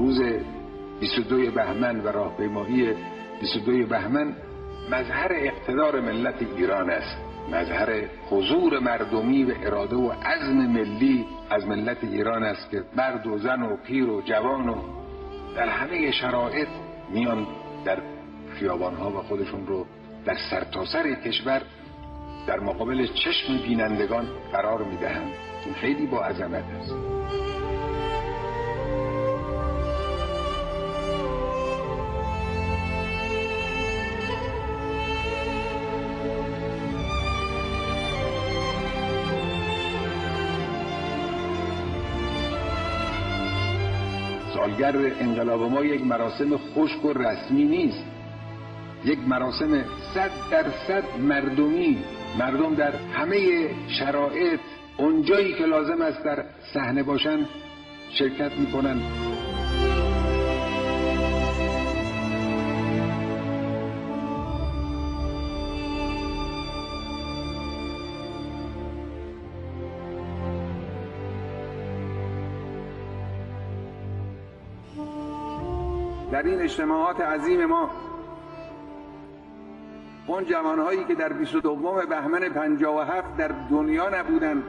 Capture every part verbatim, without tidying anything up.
روز بیست و دوم بهمن و راهپیمایی بیست و دوم بهمن مظهر اقتدار ملت ایران است، مظهر حضور مردمی و اراده و عزم ملی از ملت ایران است که مرد و زن و پیر و جوان و در همه شرایط میان در خیابانها و خودشون رو در سرتاسر کشور در مقابل چشم بینندگان قرار میدهند. این خیلی با عظمت است. سالگرد انقلاب ما یک مراسم خشک و رسمی نیست، یک مراسم صد درصد مردمی. مردم در همه شرایط اونجایی که لازم است در صحنه باشن شرکت میکنن. در این اجتماعات عظیم ما اون جوانهایی که در بیست و دوم بهمن پنجاه و هفت در دنیا نبودن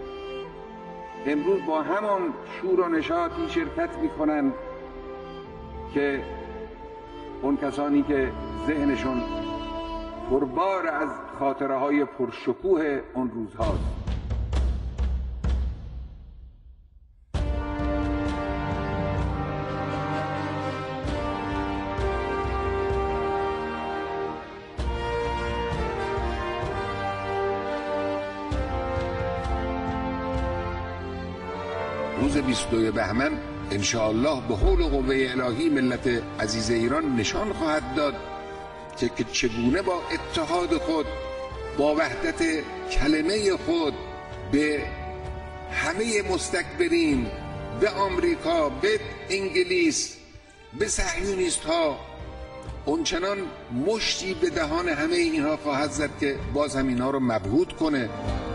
امروز با همان شور و نشاطی شرکت میکنن که اون کسانی که ذهنشون پربار از خاطره های پرشکوه اون روزهاست. روز بیست و دوم بهمن انشاءالله به حول و قوه الهی ملت عزیز ایران نشان خواهد داد که چگونه با اتحاد خود، با وحدت کلمه خود به همه مستکبرین، به آمریکا، به انگلیس، به صهیونیست ها اونچنان مشتی به دهان همه اینها خواهد زد که باز هم اینها رو مبهوت کنه